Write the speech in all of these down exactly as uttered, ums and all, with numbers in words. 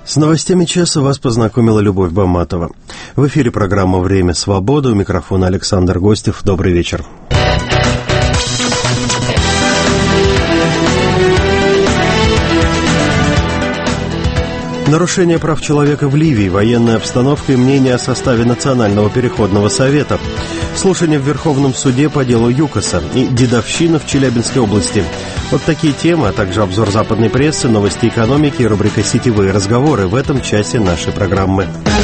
С новостями часа вас познакомила Любовь Баматова. В эфире программа «Время свободы». У микрофона Александр Гостев. Добрый вечер. Нарушение прав человека в Ливии, военная обстановка и мнение о составе Национального переходного совета. Слушание в Верховном суде по делу ЮКОСа и дедовщина в Челябинской области. Вот такие темы, а также обзор западной прессы, новости экономики и рубрика «Сетевые разговоры» в этом часе нашей программы.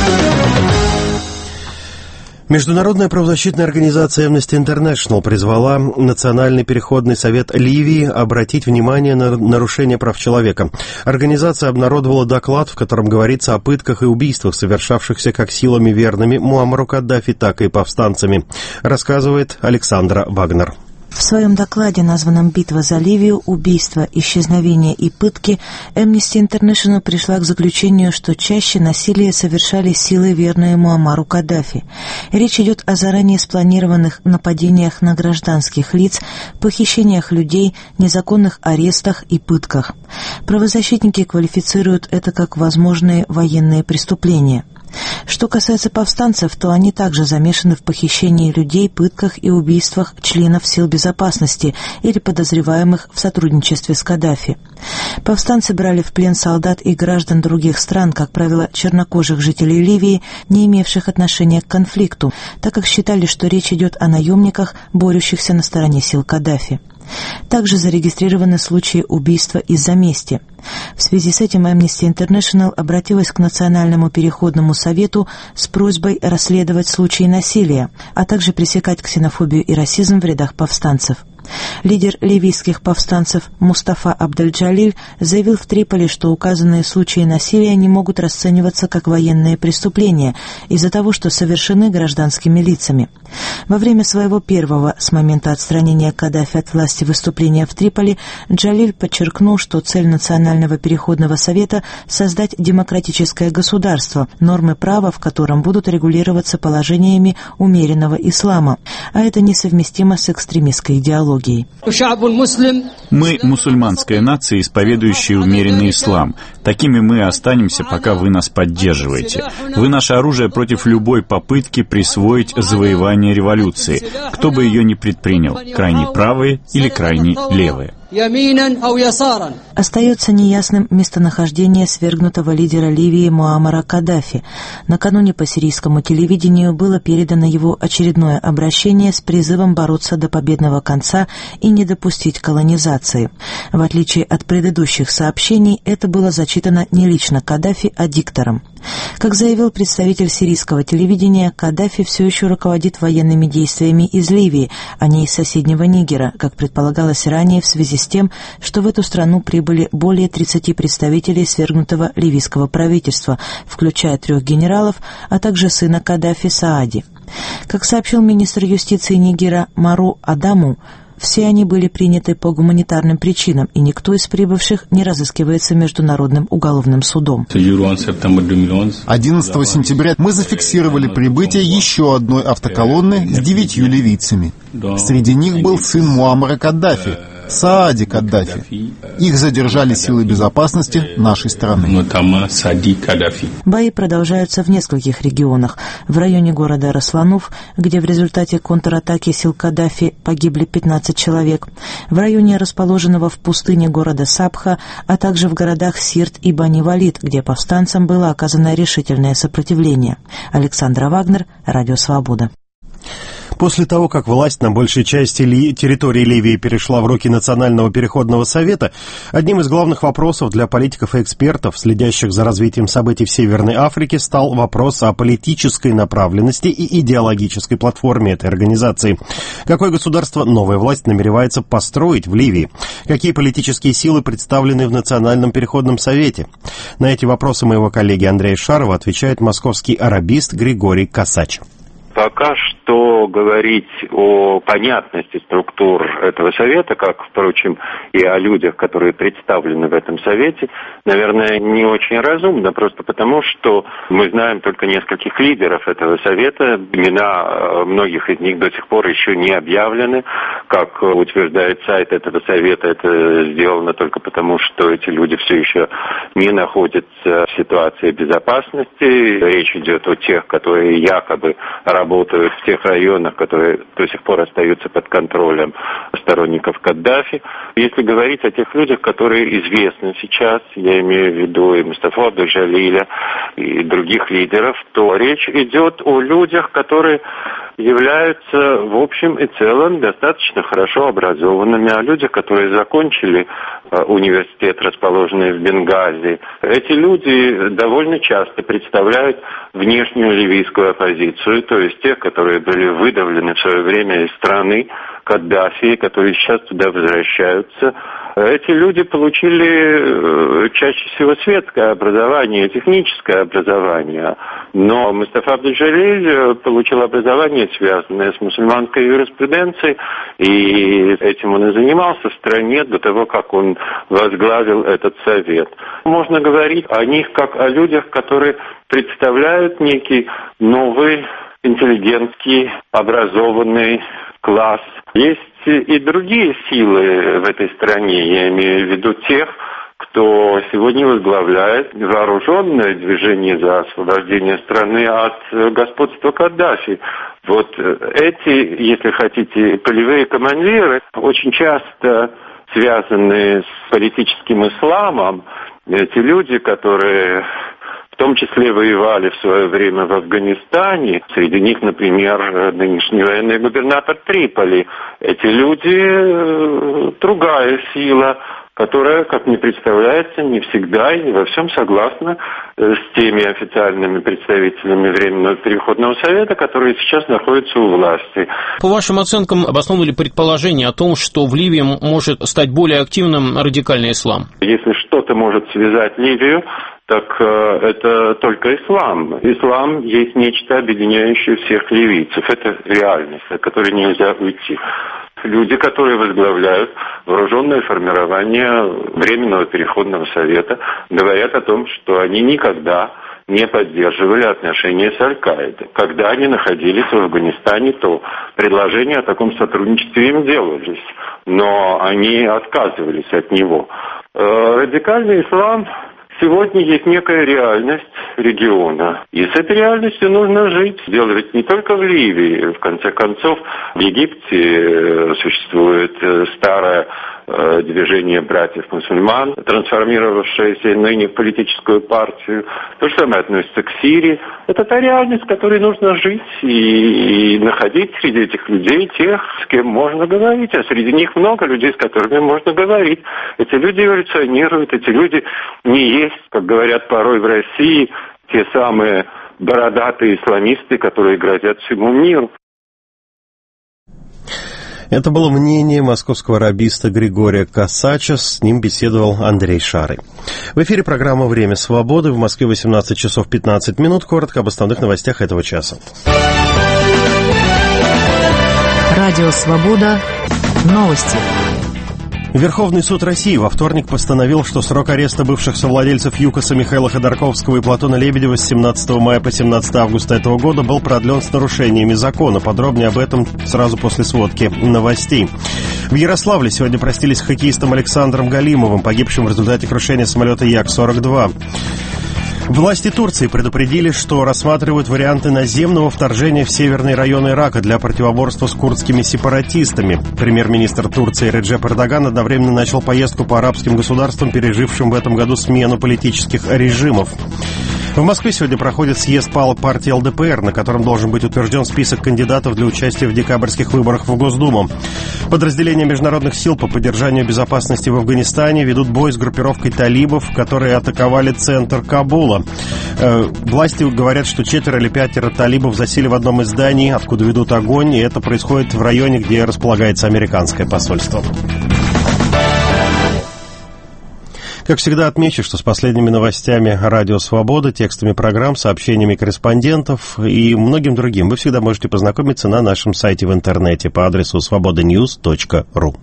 Международная правозащитная организация Amnesty International призвала Национальный переходный совет Ливии обратить внимание на нарушение прав человека. Организация обнародовала доклад, в котором говорится о пытках и убийствах, совершавшихся как силами верными Муаммару Каддафи, так и повстанцами, рассказывает Александра Вагнер. В своем докладе, названном «Битва за Ливию. Убийства, исчезновения и пытки», Amnesty International пришла к заключению, что чаще насилие совершали силы, верные Муаммару Каддафи. Речь идет о заранее спланированных нападениях на гражданских лиц, похищениях людей, незаконных арестах и пытках. Правозащитники квалифицируют это как возможные военные преступления. Что касается повстанцев, то они также замешаны в похищении людей, пытках и убийствах членов сил безопасности или подозреваемых в сотрудничестве с Каддафи. Повстанцы брали в плен солдат и граждан других стран, как правило, чернокожих жителей Ливии, не имевших отношения к конфликту, так как считали, что речь идет о наемниках, борющихся на стороне сил Каддафи. Также зарегистрированы случаи убийства из-за мести. В связи с этим Amnesty International обратилась к Национальному переходному совету с просьбой расследовать случаи насилия, а также пресекать ксенофобию и расизм в рядах повстанцев. Лидер ливийских повстанцев Мустафа Абдель-Джалиль заявил в Триполи, что указанные случаи насилия не могут расцениваться как военные преступления из-за того, что совершены гражданскими лицами. Во время своего первого с момента отстранения Каддафи от власти выступления в Триполи Джалиль подчеркнул, что цель Национального переходного совета – создать демократическое государство, нормы права в котором будут регулироваться положениями умеренного ислама, а это несовместимо с экстремистской идеологией. Мы мусульманская нация, исповедующая умеренный ислам. Такими мы и останемся, пока вы нас поддерживаете. Вы наше оружие против любой попытки присвоить завоевание революции, кто бы ее ни предпринял, крайне правые или крайне левые. Остается неясным местонахождение свергнутого лидера Ливии Муаммара Каддафи. Накануне по сирийскому телевидению было передано его очередное обращение с призывом бороться до победного конца и не допустить колонизации. В отличие от предыдущих сообщений, это было зачитано не лично Каддафи, а диктором. Как заявил представитель сирийского телевидения, Каддафи все еще руководит военными действиями из Ливии, а не из соседнего Нигера, как предполагалось ранее в связи с тем, что в эту страну прибыли более тридцати представителей свергнутого ливийского правительства, включая трех генералов, а также сына Каддафи Саади. Как сообщил министр юстиции Нигера Мару Адаму, все они были приняты по гуманитарным причинам, и никто из прибывших не разыскивается Международным уголовным судом. одиннадцатого сентября мы зафиксировали прибытие еще одной автоколонны с девятью ливийцами. Среди них был сын Муаммара Каддафи, Саади Каддафи. Их задержали силы безопасности нашей страны. Бои продолжаются в нескольких регионах. В районе города Раслануф, где в результате контратаки сил Каддафи погибли пятнадцать человек, в районе расположенного в пустыне города Сабха, а также в городах Сирт и Бани-Валид, где повстанцам было оказано решительное сопротивление. Александра Вагнер, Радио Свобода. После того, как власть на большей части ли, территории Ливии перешла в руки Национального переходного совета, одним из главных вопросов для политиков и экспертов, следящих за развитием событий в Северной Африке, стал вопрос о политической направленности и идеологической платформе этой организации. Какое государство новая власть намеревается построить в Ливии? Какие политические силы представлены в Национальном переходном совете? На эти вопросы моего коллеги Андрея Шарова отвечает московский арабист Григорий Косач. Пока что что говорить о понятности структур этого совета, как, впрочем, и о людях, которые представлены в этом совете, наверное, не очень разумно, просто потому, что мы знаем только нескольких лидеров этого совета. Имена многих из них до сих пор еще не объявлены. Как утверждает сайт этого совета, это сделано только потому, что эти люди все еще не находятся в ситуации безопасности. Речь идет о тех, которые якобы работают в тех районах, которые до сих пор остаются под контролем сторонников Каддафи. Если говорить о тех людях, которые известны сейчас, я имею в виду и Мустафу Абдуль-Джалиля, и других лидеров, то речь идет о людях, которые являются в общем и целом достаточно хорошо образованными, о людях, которые закончили университет, расположенный в Бенгази. Эти люди довольно часто представляют внешнюю ливийскую оппозицию, то есть тех, которые были выдавлены в свое время из страны Каддафи, которые сейчас туда возвращаются. Эти люди получили чаще всего светское образование, техническое образование, но Мустафа Абдуль-Джалиль получил образование, связанное с мусульманской юриспруденцией, и этим он и занимался в стране до того, как он возглавил этот совет. Можно говорить о них как о людях, которые представляют некий новый, интеллигентский, образованный класс. Есть и другие силы в этой стране, я имею в виду тех, кто сегодня возглавляет вооруженное движение за освобождение страны от господства Каддафи. Вот эти, если хотите, полевые командиры, очень часто связаны с политическим исламом. Эти люди, которые в том числе воевали в свое время в Афганистане. Среди них, например, нынешний военный губернатор Триполи. Эти люди – другая сила, которая, как мне представляется, не всегда и не во всем согласна с теми официальными представителями Временного переходного совета, которые сейчас находятся у власти. По вашим оценкам, обоснованы ли предположение о том, что в Ливии может стать более активным радикальный ислам? Если что-то может связать Ливию, так э, это только ислам. Ислам есть нечто, объединяющее всех ливийцев. Это реальность, от которой нельзя уйти. Люди, которые возглавляют вооруженное формирование Временного переходного совета, говорят о том, что они никогда не поддерживали отношения с Аль-Каидой. Когда они находились в Афганистане, то предложения о таком сотрудничестве им делались, но они отказывались от него. Э, радикальный ислам... Сегодня есть некая реальность региона, и с этой реальностью нужно жить. Дело ведь не только в Ливии. В конце концов, в Египте существует старое движение братьев-мусульман, трансформировавшееся ныне в политическую партию. То же самое относится к Сирии. Это та реальность, в которой нужно жить и, и находить среди этих людей тех, с кем можно говорить. А среди них много людей, с которыми можно говорить. Эти люди эволюционируют, эти люди не есть, как говорят порой в России, те самые бородатые исламисты, которые грозят всему миру. Это было мнение московского раббиста Григория Косача. С ним беседовал Андрей Шарый. В эфире программа «Время свободы». В Москве восемнадцать часов пятнадцать минут. Коротко об основных новостях этого часа. Радио «Свобода». Новости. Верховный суд России во вторник постановил, что срок ареста бывших совладельцев ЮКОСа Михаила Ходорковского и Платона Лебедева с семнадцатого мая по семнадцатое августа этого года был продлен с нарушениями закона. Подробнее об этом сразу после сводки новостей. В Ярославле сегодня простились с хоккеистом Александром Галимовым, погибшим в результате крушения самолета Як сорок два. Власти Турции предупредили, что рассматривают варианты наземного вторжения в северные районы Ирака для противоборства с курдскими сепаратистами. Премьер-министр Турции Реджеп Эрдоган одновременно начал поездку по арабским государствам, пережившим в этом году смену политических режимов. В Москве сегодня проходит съезд ПАО партии эл дэ пэ эр, на котором должен быть утвержден список кандидатов для участия в декабрьских выборах в Госдуму. Подразделения международных сил по поддержанию безопасности в Афганистане ведут бой с группировкой талибов, которые атаковали центр Кабула. Э, власти говорят, что четверо или пятеро талибов засели в одном из зданий, откуда ведут огонь, и это происходит в районе, где располагается американское посольство. Как всегда, отмечу, что с последними новостями «Радио Свобода», текстами программ, сообщениями корреспондентов и многим другим вы всегда можете познакомиться на нашем сайте в интернете по адресу свобода ньюс точка ру.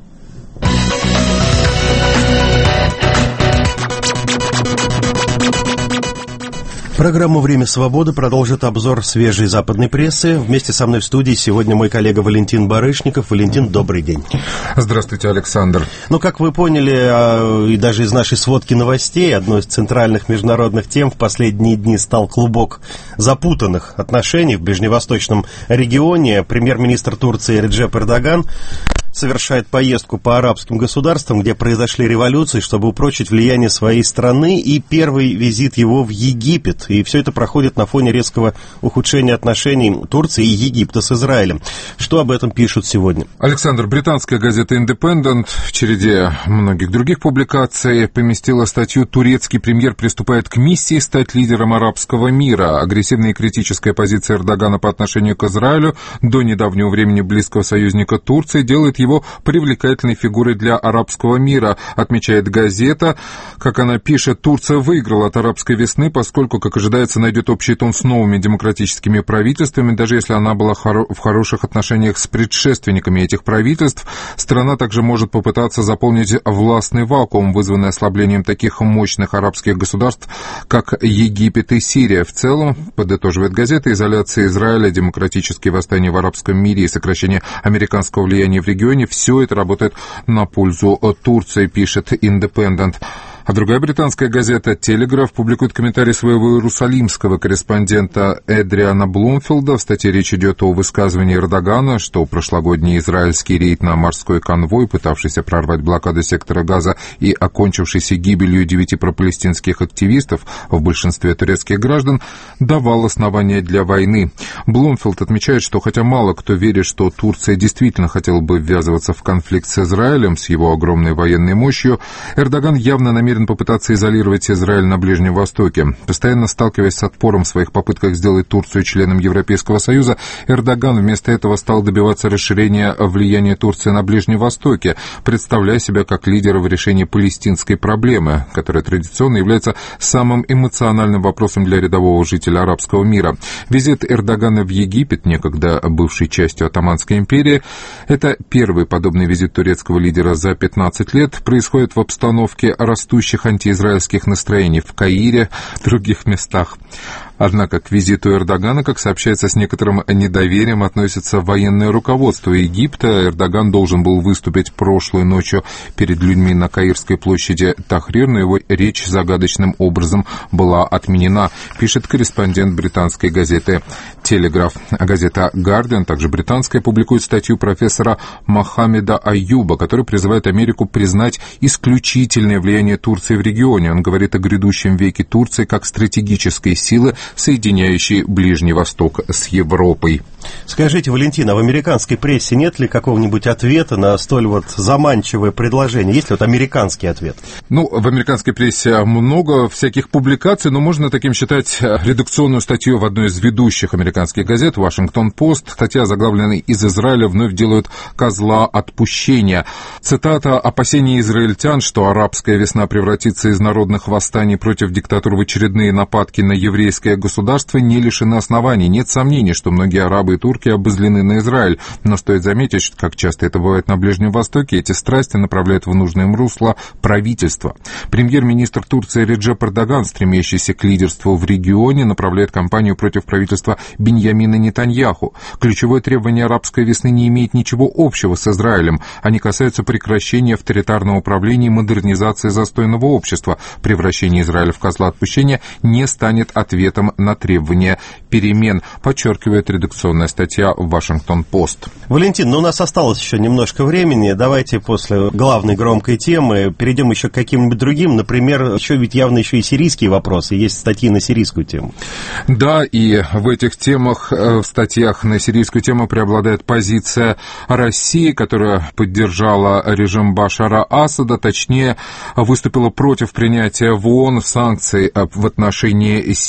Программу «Время свободы» продолжит обзор свежей западной прессы. Вместе со мной в студии сегодня мой коллега Валентин Барышников. Валентин, добрый день. Здравствуйте, Александр. Ну, как вы поняли, и даже из нашей сводки новостей, одной из центральных международных тем в последние дни стал клубок запутанных отношений в ближневосточном регионе. Премьер-министр Турции Реджеп Эрдоган совершает поездку по арабским государствам, где произошли революции, чтобы упрочить влияние своей страны, и первый визит его в Египет. И все это проходит на фоне резкого ухудшения отношений Турции и Египта с Израилем. Что об этом пишут сегодня? Александр, британская газета «Индепендент» в череде многих других публикаций поместила статью «Турецкий премьер приступает к миссии стать лидером арабского мира». Агрессивная и критическая позиция Эрдогана по отношению к Израилю, до недавнего времени близкого союзника Турции, делает его привлекательной фигурой для арабского мира, отмечает газета. Как она пишет, Турция выиграла от арабской весны, поскольку, как ожидается, найдет общий тон с новыми демократическими правительствами, даже если она была в хороших отношениях с предшественниками этих правительств. Страна также может попытаться заполнить властный вакуум, вызванный ослаблением таких мощных арабских государств, как Египет и Сирия. В целом, подытоживает газета, изоляция Израиля, демократические восстания в арабском мире и сокращение американского влияния в регионе, все это работает на пользу Турции, пишет «Индепендент». А другая британская газета «Телеграф» публикует комментарий своего иерусалимского корреспондента Эдриана Блумфилда. В статье речь идет о высказывании Эрдогана, что прошлогодний израильский рейд на морской конвой, пытавшийся прорвать блокаду сектора Газа и окончившийся гибелью девяти пропалестинских активистов, в большинстве турецких граждан, давал основания для войны. Блумфилд отмечает, что хотя мало кто верит, что Турция действительно хотела бы ввязываться в конфликт с Израилем, с его огромной военной мощью, Эрдоган явно намерен попытаться изолировать Израиль на Ближнем Востоке. Постоянно сталкиваясь с отпором в своих попытках сделать Турцию членом Европейского Союза, Эрдоган вместо этого стал добиваться расширения влияния Турции на Ближнем Востоке, представляя себя как лидера в решении палестинской проблемы, которая традиционно является самым эмоциональным вопросом для рядового жителя арабского мира. Визит Эрдогана в Египет, некогда бывшей частью Отtomанской империи, это первый подобный визит турецкого лидера за пятнадцать лет, происходит в обстановке растущей антиизраильских настроений в Каире, в других местах. Однако к визиту Эрдогана, как сообщается, с некоторым недоверием относится военное руководство Египта. Эрдоган должен был выступить прошлой ночью перед людьми на Каирской площади Тахрир, но его речь загадочным образом была отменена, пишет корреспондент британской газеты «Телеграф». Газета «Гардиан», также британская, публикует статью профессора Мохаммеда Аюба, который призывает Америку признать исключительное влияние Турции в регионе. Он говорит о грядущем веке Турции как стратегической силы, соединяющей Ближний Восток с Европой. Скажите, Валентин, а в американской прессе нет ли какого-нибудь ответа на столь вот заманчивое предложение? Есть ли вот американский ответ? Ну, в американской прессе много всяких публикаций, но можно таким считать редакционную статью в одной из ведущих американских газет «Вашингтон-Пост». Статья, заглавленная «Из Израиля вновь делают козла отпущения». Цитата: «Опасения израильтян, что арабская весна превратится из народных восстаний против диктатур в очередные нападки на еврейское государство, не лишены оснований. Нет сомнений, что многие арабы и турки обозлены на Израиль. Но стоит заметить, что, как часто это бывает на Ближнем Востоке, эти страсти направляют в нужное им русло правительство. Премьер-министр Турции Реджеп Эрдоган, стремящийся к лидерству в регионе, направляет кампанию против правительства Биньямина Нетаньяху. Ключевое требование арабской весны не имеет ничего общего с Израилем. Они касаются прекращения авторитарного управления и модернизации застойного общества. Превращение Израиля в козла отпущения не станет ответом на требования перемен, подчеркивает редакционная статья в «Вашингтон-Пост». Валентин, ну у нас осталось еще немножко времени. Давайте после главной громкой темы перейдем еще к каким-нибудь другим. Например, еще ведь явно еще и сирийские вопросы. Есть статьи на сирийскую тему. Да, и в этих темах, в статьях на сирийскую тему преобладает позиция России, которая поддержала режим Башара Асада, точнее, выступила против принятия в ООН санкций в отношении Сирии.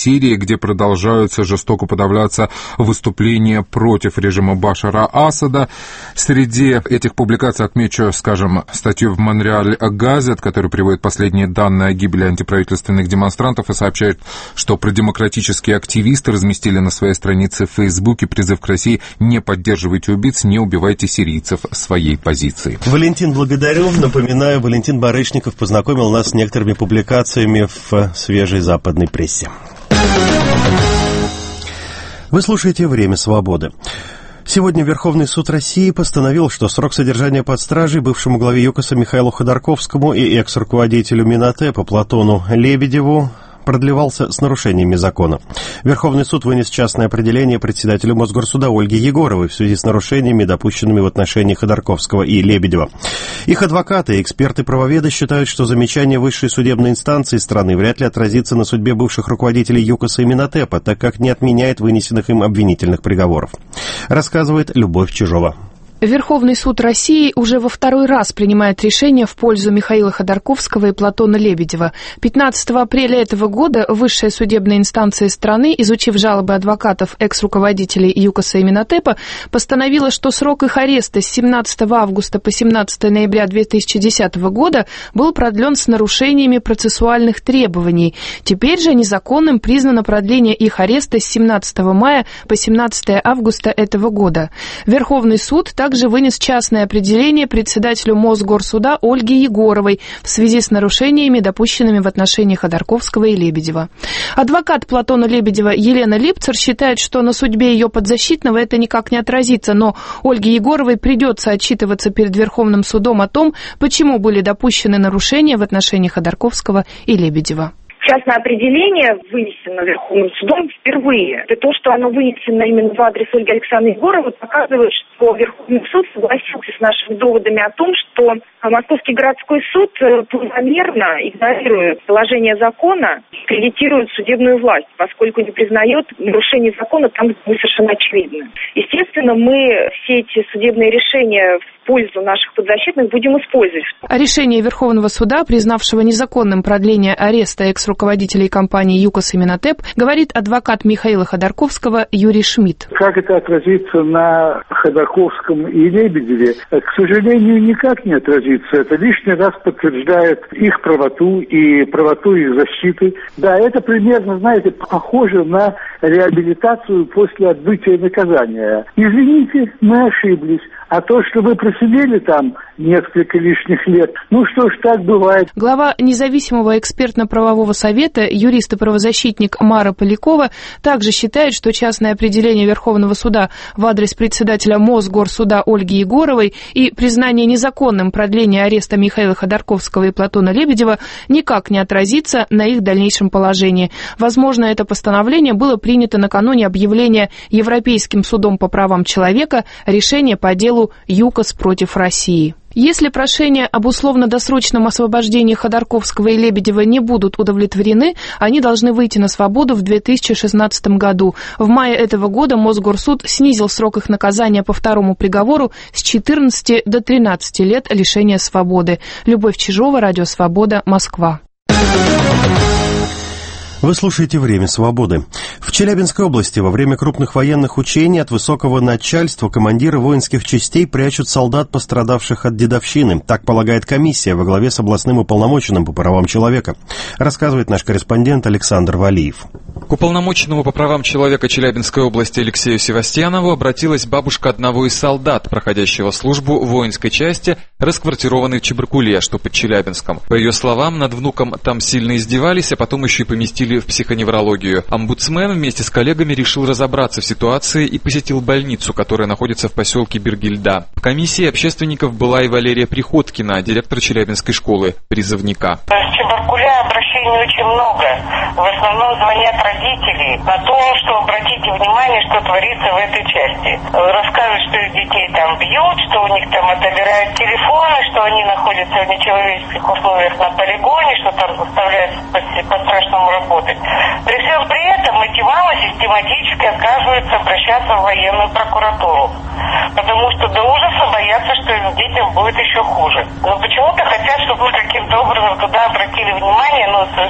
где продолжаются жестоко подавляться выступления против режима Башара Асада. Среди этих публикаций отмечу, скажем, статью в Монреаль Газет, которая приводит последние данные о гибели антиправительственных демонстрантов и сообщает, что продемократические активисты разместили на своей странице в Фейсбуке призыв к России: не поддерживайте убийц, не убивайте сирийцев своей позиции. Валентин, благодарю. Напоминаю, Валентин Барышников познакомил нас с некоторыми публикациями в свежей западной прессе. Вы слушаете «Время свободы». Сегодня Верховный суд России постановил, что срок содержания под стражей бывшему главе ЮКОСа Михаилу Ходорковскому и экс-руководителю Минотепа Платону Лебедеву продлевался с нарушениями закона. Верховный суд вынес частное определение председателю Мосгорсуда Ольге Егоровой в связи с нарушениями, допущенными в отношении Ходорковского и Лебедева. Их адвокаты и эксперты-правоведы считают, что замечание высшей судебной инстанции страны вряд ли отразится на судьбе бывших руководителей ЮКОСа и Минотепа, так как не отменяет вынесенных им обвинительных приговоров. Рассказывает Любовь Чижова. Верховный суд России уже во второй раз принимает решение в пользу Михаила Ходорковского и Платона Лебедева. пятнадцатого апреля этого года высшая судебная инстанция страны, изучив жалобы адвокатов экс-руководителей ЮКОСа и Минотепа, постановила, что срок их ареста с семнадцатого августа по семнадцатое ноября две тысячи десятого года был продлен с нарушениями процессуальных требований. Теперь же незаконным признано продление их ареста с семнадцатого мая по семнадцатое августа этого года. Верховный суд также также вынес частное определение председателю Мосгорсуда Ольге Егоровой в связи с нарушениями, допущенными в отношении Ходорковского и Лебедева. Адвокат Платона Лебедева Елена Липцер считает, что на судьбе ее подзащитного это никак не отразится, но Ольге Егоровой придется отчитываться перед Верховным судом о том, почему были допущены нарушения в отношении Ходорковского и Лебедева. Частное определение вынесено Верховным судом впервые. И то, что оно вынесено именно в адрес Ольги Александровны Егоровой, показывает, что Верховный суд согласился с нашими доводами о том, что Московский городской суд планомерно игнорирует положение закона и кредитирует судебную власть, поскольку не признает нарушение закона там, где мы совершенно очевидны. Естественно, мы все эти судебные решения в пользу наших подзащитных будем использовать. Решение Верховного суда, признавшего незаконным продление ареста экс-руководителей компании ЮКОС и Минотеп, говорит адвокат Михаила Ходорковского Юрий Шмидт. Как это отразится на Ходорковском и Лебедеве? К сожалению, никак не отразится. Это лишний раз подтверждает их правоту и правоту их защиты. Да, это примерно, знаете, похоже на реабилитацию после отбытия наказания. Извините, мы ошиблись. А то, что вы просидели там несколько лишних лет, ну что ж, так бывает. Глава независимого экспертно-правового совета, юрист и правозащитник Мара Полякова, также считает, что частное определение Верховного суда в адрес председателя Мосгорсуда Ольги Егоровой и признание незаконным продления ареста Михаила Ходорковского и Платона Лебедева никак не отразится на их дальнейшем положении. Возможно, это постановление было принято накануне объявления Европейским судом по правам человека решения по делу ЮКОС против России. Если прошения об условно-досрочном освобождении Ходорковского и Лебедева не будут удовлетворены, они должны выйти на свободу в две тысячи шестнадцатом году. В мае этого года Мосгорсуд снизил срок их наказания по второму приговору с четырнадцати до тринадцати лет лишения свободы. Любовь Чижова, Радио Свобода, Москва. Вы слушаете «Время свободы». В Челябинской области во время крупных военных учений от высокого начальства командиры воинских частей прячут солдат, пострадавших от дедовщины. Так полагает комиссия во главе с областным уполномоченным по правам человека. Рассказывает наш корреспондент Александр Валиев. К уполномоченному по правам человека Челябинской области Алексею Севастьянову обратилась бабушка одного из солдат, проходящего службу в воинской части, расквартированной в Чебаркуле, что под Челябинском. По ее словам, над внуком там сильно издевались, а потом еще и поместили в психоневрологию. Омбудсмен вместе с коллегами решил разобраться в ситуации и посетил больницу, которая находится в поселке Бергельда. В комиссии общественников была и Валерия Приходкина, директор Челябинской школы призывника. С Чебаркуля обращений очень много. В основном звонят родители о том, что обратите внимание, что творится в этой части. Рассказывают, что их детей там бьют, что у них там отобирают телефоны, что они находятся в нечеловеческих условиях на полигоне, что там заставляют по-страшному работать. При всем при этом эти мамы систематически отказываются обращаться в военную прокуратуру, потому что до ужаса боятся, что им детям будет еще хуже. Но почему-то хотят, чтобы мы каким-то образом туда обратили внимание, но с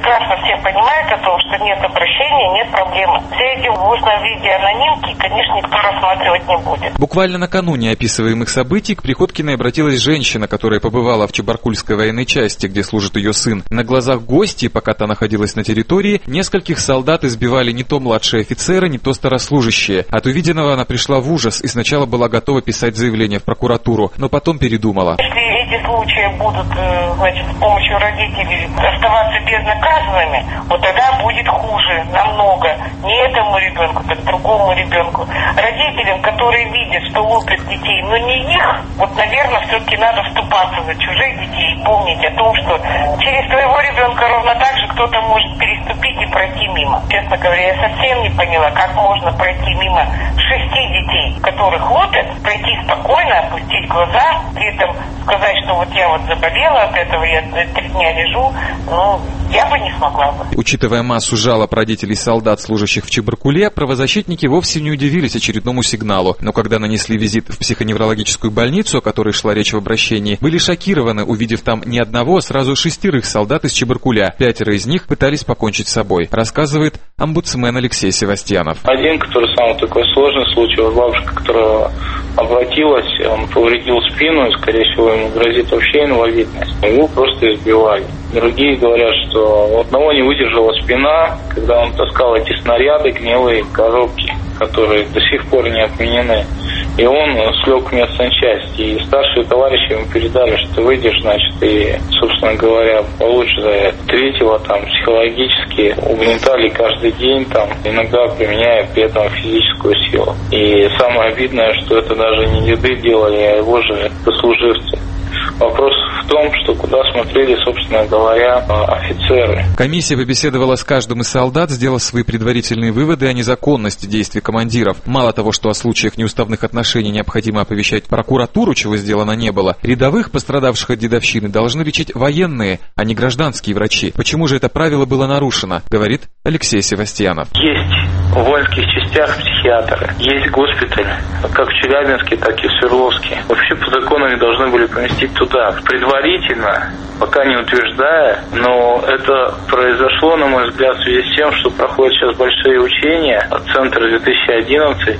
прекрасно все понимают о том, что нет обращения, нет проблемы. Все эти в устном виде анонимки, конечно, никто рассматривать не будет. Буквально накануне описываемых событий к Приходькиной обратилась женщина, которая побывала в Чебаркульской военной части, где служит ее сын. На глазах гостей, пока та находилась на территории, нескольких солдат избивали не то младшие офицеры, не то старослужащие. От увиденного она пришла в ужас и сначала была готова писать заявление в прокуратуру, но потом передумала. Если эти случаи будут, значит, с помощью родителей оставаться безнаказанными, вот тогда будет хуже намного. Не этому ребенку, так другому ребенку. Родителям, которые видят, что лупят детей, но не их, вот, наверное, все-таки надо вступаться за чужих детей и помнить о том, что через твоего ребенка ровно так же кто-то может переступить и пройти мимо. Честно говоря, я совсем не поняла, как можно пройти мимо шести детей, которых лупят, пройти спокойно, опустить глаза, при этом сказать, что вот я вот заболела от этого, я три дня лежу, ну, я бы не смогла бы. Учитывая массу жалоб родителей солдат, служащих в Чебаркуле, правозащитники вовсе не удивились очередному сигналу. Но когда нанесли визит в психоневрологическую больницу, о которой шла речь в обращении, были шокированы, увидев там не одного, а сразу шестерых солдат из Чебаркуля. Пятеро из них пытались покончить с собой, рассказывает омбудсмен Алексей Севастьянов. Один, который самый такой сложный случай, вот бабушка, которая обратилась, он повредил спину, и, скорее всего, ему грозит вообще инвалидность. Его просто избивали. Другие говорят, что у одного не выдержала спина, когда он таскал эти снаряды, гнилые коробки, которые до сих пор не отменены. И он слег в медсанчасть. И старшие товарищи ему передали, что выйдешь, значит, и, собственно говоря, получше за это. Третьего там психологически угнетали каждый день, там, иногда применяя при этом физическую силу. И самое обидное, что это даже не деды делали, а его же сослуживцы. Вопрос в том, что куда смотрели, собственно говоря, офицеры. Комиссия побеседовала с каждым из солдат, сделав свои предварительные выводы о незаконности действий командиров. Мало того, что о случаях неуставных отношений необходимо оповещать прокуратуру, чего сделано не было, рядовых, пострадавших от дедовщины, должны лечить военные, а не гражданские врачи. Почему же это правило было нарушено, говорит Алексей Севастьянов. Есть в воинских частях психиатры, есть госпиталь, как в Челябинске, так и в Свердловске. Вообще по закону они должны были поместить туда. Предварительно, пока не утверждая, но это произошло, на мой взгляд, в связи с тем, что проходят сейчас большие учения от Центра две тысячи одиннадцать,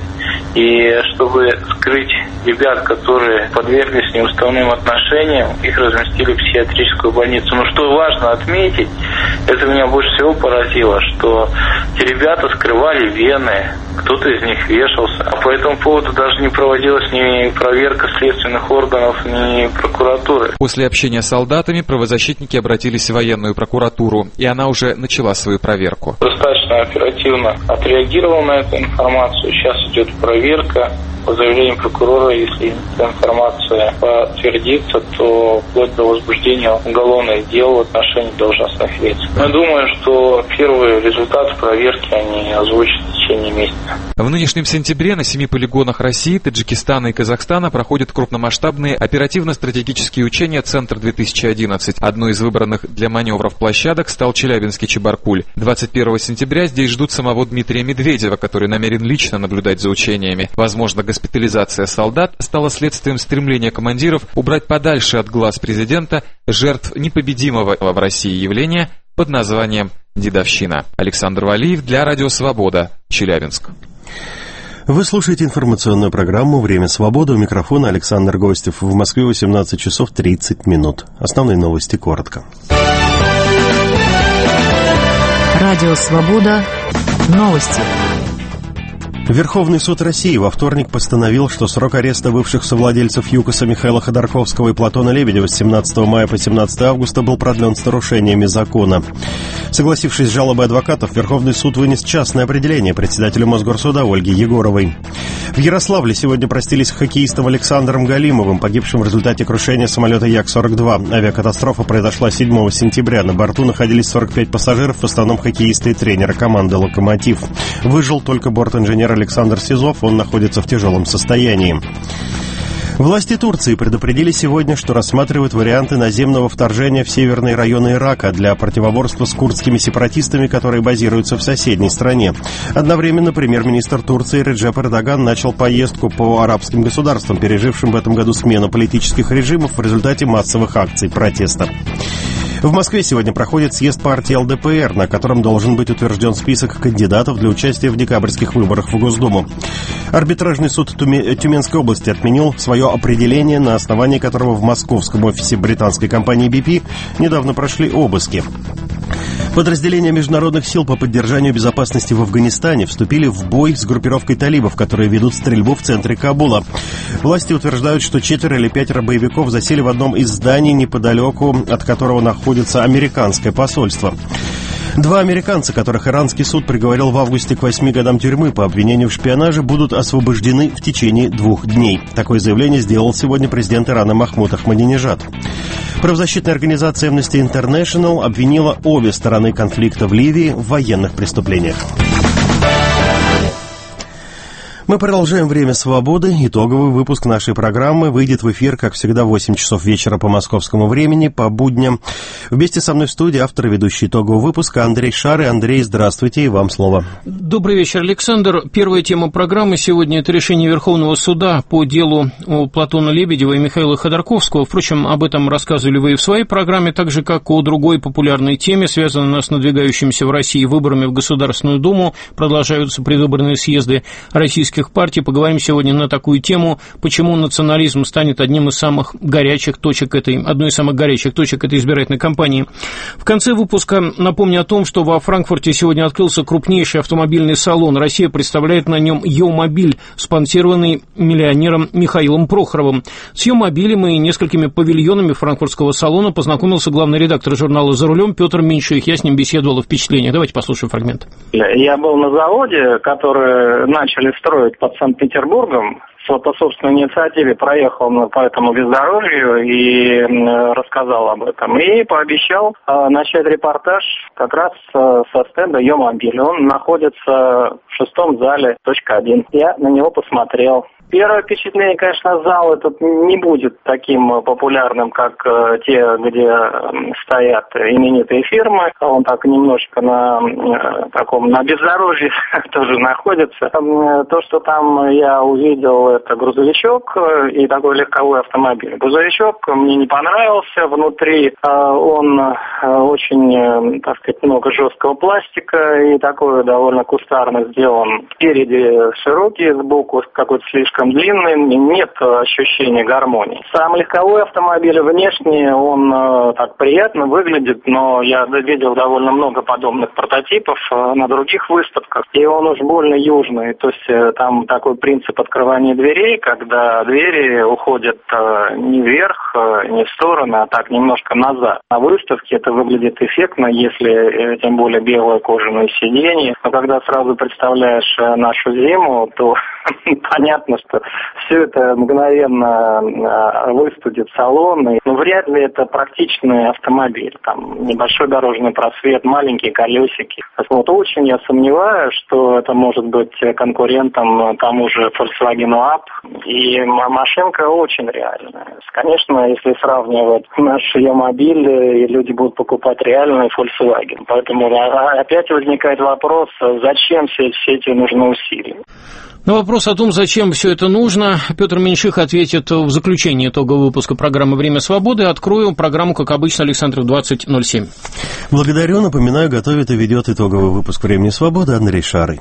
и чтобы скрыть ребят, которые подверглись неуставным отношениям, их разместили в психиатрическую больницу. Но что важно отметить, это меня больше всего поразило, что эти ребята скрывали вены, кто-то из них вешался. А по этому поводу даже не проводилась ни проверка следственных органов, ни прокуратуры. После общения с солдатами правозащитники обратились в военную прокуратуру, и она уже начала свою проверку. Достаточно оперативно отреагировал на эту информацию. Сейчас идет проверка. По заявлению прокурора, если эта информация подтвердится, то вплоть до возбуждения уголовных дел в отношении должностных лиц. Я думаю, что первые результаты проверки они озвучат в течение месяца. В нынешнем сентябре на семи полигонах России, Таджикистана и Казахстана проходят крупномасштабные оперативно-стратегические учения «Центр две тысячи одиннадцать». Одной из выбранных для маневров площадок стал Челябинский Чебаркуль. двадцать первого сентября здесь ждут самого Дмитрия Медведева, который намерен лично наблюдать за учениями. Возможно, госпитализация солдат стала следствием стремления командиров убрать подальше от глаз президента жертв непобедимого в России явления под названием «дедовщина». Александр Валиев для Радио Свобода, Челябинск. Вы слушаете информационную программу «Время свободы». У микрофона Александр Гостев. В Москве восемнадцать часов тридцать минут. Основные новости коротко. Радио Свобода. Новости. Верховный суд России во вторник постановил, что срок ареста бывших совладельцев ЮКОСа Михаила Ходорковского и Платона Лебедева с семнадцатого мая по семнадцатое августа был продлен с нарушениями закона. Согласившись с жалобой адвокатов, Верховный суд вынес частное определение председателю Мосгорсуда Ольге Егоровой. В Ярославле сегодня простились с хоккеистом Александром Галимовым, погибшим в результате крушения самолета Як сорок два. Авиакатастрофа произошла седьмого сентября. На борту находились сорок пять пассажиров, в основном хоккеисты и тренера команды «Локомотив». Выжил только борт-инженер Александр Сизов, он находится в тяжелом состоянии. Власти Турции предупредили сегодня, что рассматривают варианты наземного вторжения в северные районы Ирака для противоборства с курдскими сепаратистами, которые базируются в соседней стране. Одновременно премьер-министр Турции Реджеп Эрдоган начал поездку по арабским государствам, пережившим в этом году смену политических режимов в результате массовых акций протеста. В Москве сегодня проходит съезд партии эл дэ пэ эр, на котором должен быть утвержден список кандидатов для участия в декабрьских выборах в Госдуму. Арбитражный суд Тюменской области отменил свое определение, на основании которого в московском офисе британской компании би пи недавно прошли обыски. Подразделения международных сил по поддержанию безопасности в Афганистане вступили в бой с группировкой талибов, которые ведут стрельбу в центре Кабула. Власти утверждают, что четверо или пятеро боевиков засели в одном из зданий, неподалеку от которого находится американское посольство. Два американца, которых иранский суд приговорил в августе к восьми годам тюрьмы по обвинению в шпионаже, будут освобождены в течение двух дней. Такое заявление сделал сегодня президент Ирана Махмуд Ахмадинежад. Правозащитная организация Amnesty International обвинила обе стороны конфликта в Ливии в военных преступлениях. Мы продолжаем «Время свободы». Итоговый выпуск нашей программы выйдет в эфир, как всегда, в восемь часов вечера по московскому времени, по будням. Вместе со мной в студии автор и ведущий итогового выпуска Андрей Шары. Андрей, здравствуйте, и вам слово. Добрый вечер, Александр. Первая тема программы сегодня – это решение Верховного суда по делу о Платона Лебедева и Михаила Ходорковского. Впрочем, об этом рассказывали вы и в своей программе, так же, как о другой популярной теме, связанной с надвигающимися в России выборами в Государственную Думу. Продолжаются предвыборные съезды российских партий. Поговорим сегодня на такую тему, почему национализм станет одним из самых горячих точек этой, одной из самых горячих точек этой избирательной кампании. В конце выпуска напомню о том, что во Франкфурте сегодня открылся крупнейший автомобильный салон. Россия представляет на нем Йомобиль, спонсированный миллионером Михаилом Прохоровым. С Йомобилем и несколькими павильонами франкфуртского салона познакомился главный редактор журнала «За рулем» Петр Меньших. Я с ним беседовал о впечатлениях. Давайте послушаем фрагмент. Я был на заводе, который начали строить под Санкт-Петербургом. По собственной инициативе проехал по этому бездорожью и рассказал об этом. И пообещал э, начать репортаж как раз э, со стенда Йомобиль. Он находится в шестом зале, точка один. Я на него посмотрел. Первое впечатление, конечно, зал этот не будет таким популярным, как э, те, где э, стоят именитые фирмы. Он так немножко на э, таком, на бездорожье тоже находится. Э, то, что там я увидел, это грузовичок э, и такой легковой автомобиль. Грузовичок мне не понравился. Внутри э, он э, очень, э, так сказать, много жесткого пластика и такой довольно кустарно сделан. Спереди широкий, сбоку какой-то слишком длинный, нет ощущения гармонии. Сам легковой автомобиль внешне, он э, так приятно выглядит, но я видел довольно много подобных прототипов э, на других выставках, и он уж больно южный, то есть э, там такой принцип открывания дверей, когда двери уходят э, не вверх, э, не в сторону, а так немножко назад. На выставке это выглядит эффектно, если э, тем более белое кожаное сиденье, но когда сразу представляешь э, нашу зиму, то понятно, что все это мгновенно выстудит салон, но вряд ли это практичный автомобиль. Там небольшой дорожный просвет, маленькие колесики. Вот очень я сомневаюсь, что это может быть конкурентом тому же Volkswagen Up. И машинка очень реальная. Конечно, если сравнивать наш Йомобиль, и люди будут покупать реальный Volkswagen. Поэтому опять возникает вопрос, зачем все, все эти нужны усилия. На вопрос о том, зачем все это нужно, Петр Меньших ответит в заключении итогового выпуска программы «Время свободы». Открою программу, как обычно, Александр, в двадцать ноль семь. Благодарю. Напоминаю, готовит и ведет итоговый выпуск «Времени свободы» Андрей Шары.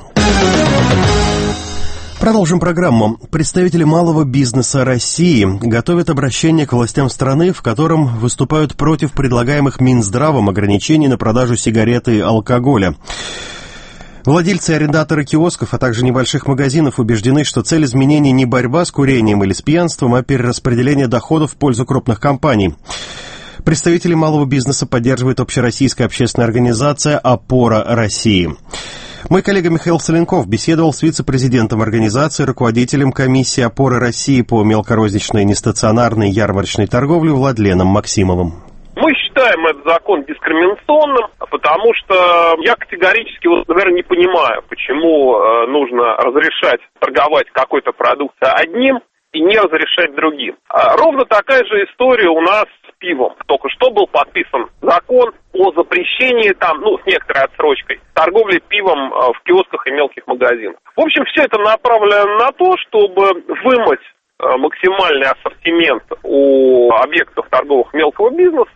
Продолжим программу. Представители малого бизнеса России готовят обращение к властям страны, в котором выступают против предлагаемых Минздравом ограничений на продажу сигарет и алкоголя. Владельцы и арендаторы киосков, а также небольших магазинов убеждены, что цель изменений не борьба с курением или с пьянством, а перераспределение доходов в пользу крупных компаний. Представители малого бизнеса поддерживает общероссийская общественная организация «Опора России». Мой коллега Михаил Соленков беседовал с вице-президентом организации, руководителем комиссии «Опоры России» по мелкорозничной, нестационарной ярмарочной торговле Владленом Максимовым. Мы считаем этот закон дискриминационным, потому что я категорически, вот, наверное, не понимаю, почему э, нужно разрешать торговать какой-то продукцией одним и не разрешать другим. А ровно такая же история у нас с пивом. Только что был подписан закон о запрещении, там, ну, с некоторой отсрочкой, торговли пивом э, в киосках и мелких магазинах. В общем, все это направлено на то, чтобы вымыть максимальный ассортимент у объектов торговых мелкого бизнеса,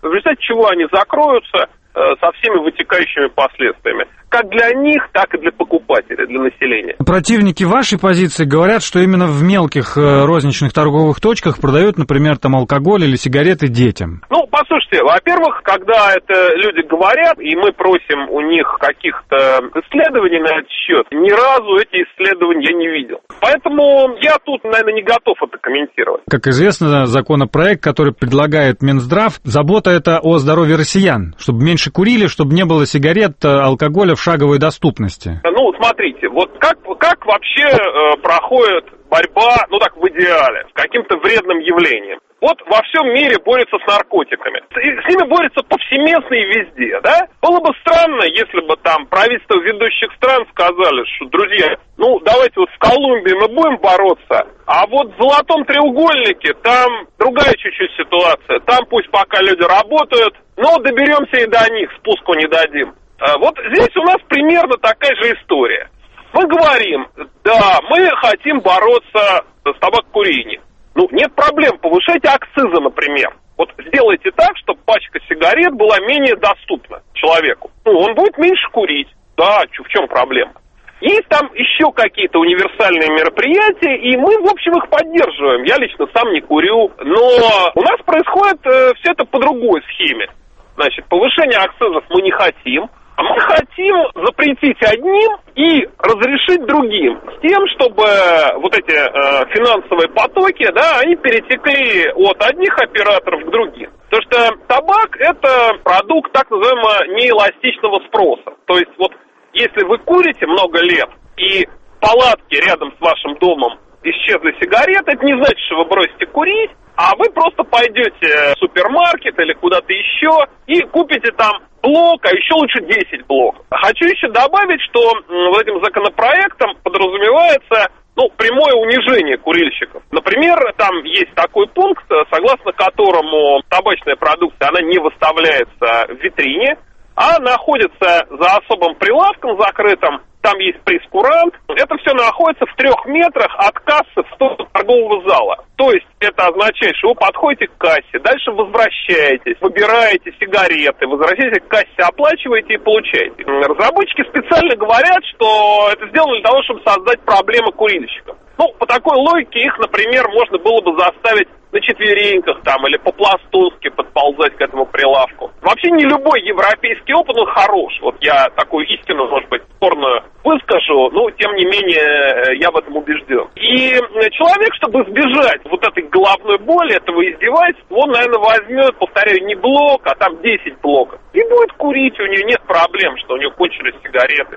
в результате чего они закроются со всеми вытекающими последствиями. Как для них, так и для покупателей, для населения. Противники вашей позиции говорят, что именно в мелких розничных торговых точках продают, например, там алкоголь или сигареты детям. Ну, послушайте, во-первых, когда это люди говорят, и мы просим у них каких-то исследований на этот счет, ни разу эти исследования я не видел. Поэтому я тут, наверное, не готов это комментировать. Как известно, законопроект, который предлагает Минздрав, забота это о здоровье россиян, чтобы меньше курили, чтобы не было сигарет, алкоголя в шаговой доступности. Ну, смотрите, вот как, как вообще э, проходит борьба, ну так, в идеале, с каким-то вредным явлением? Вот во всем мире борются с наркотиками. И с ними борются повсеместно и везде, да? Было бы странно, если бы там правительства ведущих стран сказали, что, друзья, ну, давайте вот в Колумбии мы будем бороться, а вот в Золотом треугольнике там другая чуть-чуть ситуация. Там пусть пока люди работают, но доберемся и до них, спуску не дадим. Вот здесь у нас примерно такая же история. Мы говорим, да, мы хотим бороться с табакокурением. Ну, нет проблем, повышайте акцизы, например. Вот сделайте так, чтобы пачка сигарет была менее доступна человеку. Ну, он будет меньше курить. Да, в чем проблема? Есть там еще какие-то универсальные мероприятия, и мы, в общем, их поддерживаем. Я лично сам не курю, но у нас происходит э, все это по другой схеме. Значит, повышение акцизов мы не хотим. А мы хотим запретить одним и разрешить другим, с тем, чтобы вот эти э, финансовые потоки, да, они перетекли от одних операторов к другим. Потому что табак – это продукт так называемого неэластичного спроса. То есть вот если вы курите много лет и в палатке рядом с вашим домом исчезли сигареты, это не значит, что вы бросите курить, а вы просто пойдете в супермаркет или куда-то еще и купите там блок, а еще лучше десять блоков. Хочу еще добавить, что вот этим законопроектом подразумевается, ну, прямое унижение курильщиков. Например, там есть такой пункт, согласно которому табачная продукция, она не выставляется в витрине, а находится за особым прилавком закрытым, там есть прейскурант. Это все находится в трех метрах от кассы в сторону торгового зала. То есть это означает, что вы подходите к кассе, дальше возвращаетесь, выбираете сигареты, возвращаетесь к кассе, оплачиваете и получаете. Разработчики специально говорят, что это сделано для того, чтобы создать проблемы курильщикам. Ну, по такой логике их, например, можно было бы заставить на четвереньках там или по-пластунски подползать к этому прилавку. Вообще не любой европейский опыт, он хорош. Вот я такую истину, может быть, спорную выскажу, но тем не менее я в этом убежден. И человек, чтобы избежать вот этой головной боли, этого издевательства, он, наверное, возьмет, повторяю, не блок, а там десять блоков. И будет курить, у нее нет проблем, что у нее кончились сигареты.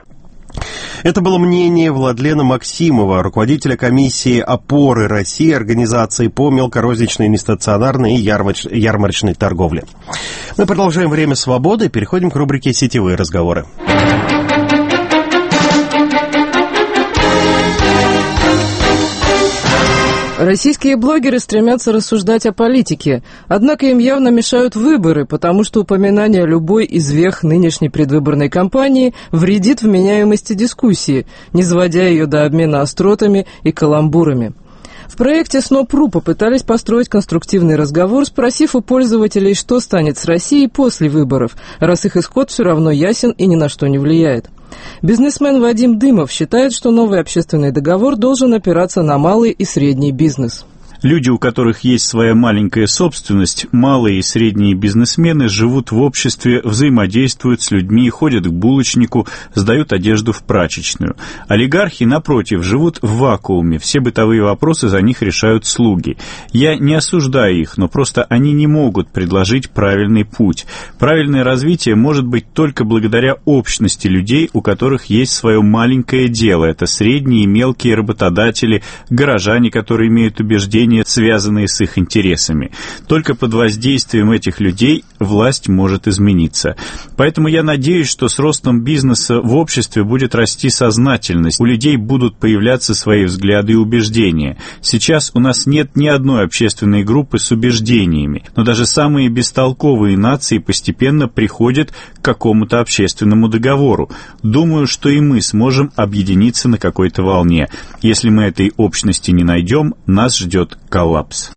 Это было мнение Владлена Максимова, руководителя комиссии «Опоры России» организации по мелкорозничной, нестационарной и ярмарочной торговле. Мы продолжаем «Время свободы» и переходим к рубрике «Сетевые разговоры». Российские блогеры стремятся рассуждать о политике, однако им явно мешают выборы, потому что упоминание любой из вех нынешней предвыборной кампании вредит вменяемости дискуссии, не сводя ее до обмена остротами и каламбурами. В проекте СНОП.ру попытались построить конструктивный разговор, спросив у пользователей, что станет с Россией после выборов, раз их исход все равно ясен и ни на что не влияет. Бизнесмен Вадим Дымов считает, что новый общественный договор должен опираться на малый и средний бизнес. Люди, у которых есть своя маленькая собственность, малые и средние бизнесмены, живут в обществе, взаимодействуют с людьми, ходят к булочнику, сдают одежду в прачечную. Олигархи, напротив, живут в вакууме, все бытовые вопросы за них решают слуги. Я не осуждаю их, но просто они не могут предложить правильный путь. Правильное развитие может быть только благодаря общности людей, у которых есть свое маленькое дело. Это средние и мелкие работодатели, горожане, которые имеют убеждения, связанные с их интересами. Только под воздействием этих людей власть может измениться. Поэтому я надеюсь, что с ростом бизнеса в обществе будет расти сознательность, у людей будут появляться свои взгляды и убеждения. Сейчас у нас нет ни одной общественной группы с убеждениями, но даже самые бестолковые нации постепенно приходят к какому-то общественному договору. Думаю, что и мы сможем объединиться на какой-то волне. Если мы этой общности не найдем, нас ждет коллапс.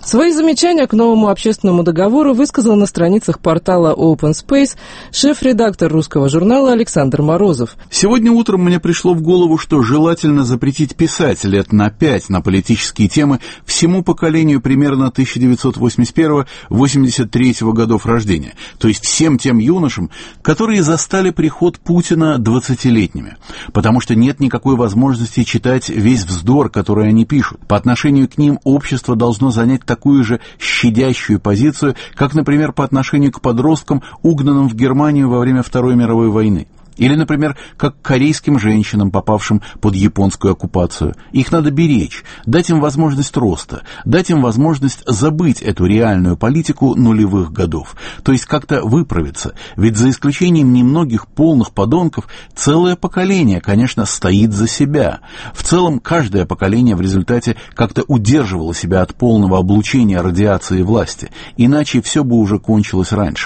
Свои замечания к новому общественному договору высказал на страницах портала Open Space шеф-редактор русского журнала Александр Морозов. Сегодня утром мне пришло в голову, что желательно запретить писать лет на пять на политические темы всему поколению примерно тысяча девятьсот восемьдесят первого — восемьдесят третьего годов рождения, то есть всем тем юношам, которые застали приход Путина двадцатилетними, потому что нет никакой возможности читать весь вздор, который они пишут. По отношению к ним общество должно занять такую же щадящую позицию, как, например, по отношению к подросткам, угнанным в Германию во время Второй мировой войны. Или, например, как к корейским женщинам, попавшим под японскую оккупацию. Их надо беречь, дать им возможность роста, дать им возможность забыть эту реальную политику нулевых годов. То есть как-то выправиться. Ведь за исключением немногих полных подонков, целое поколение, конечно, стоит за себя. В целом, каждое поколение в результате как-то удерживало себя от полного облучения радиации власти. Иначе все бы уже кончилось раньше.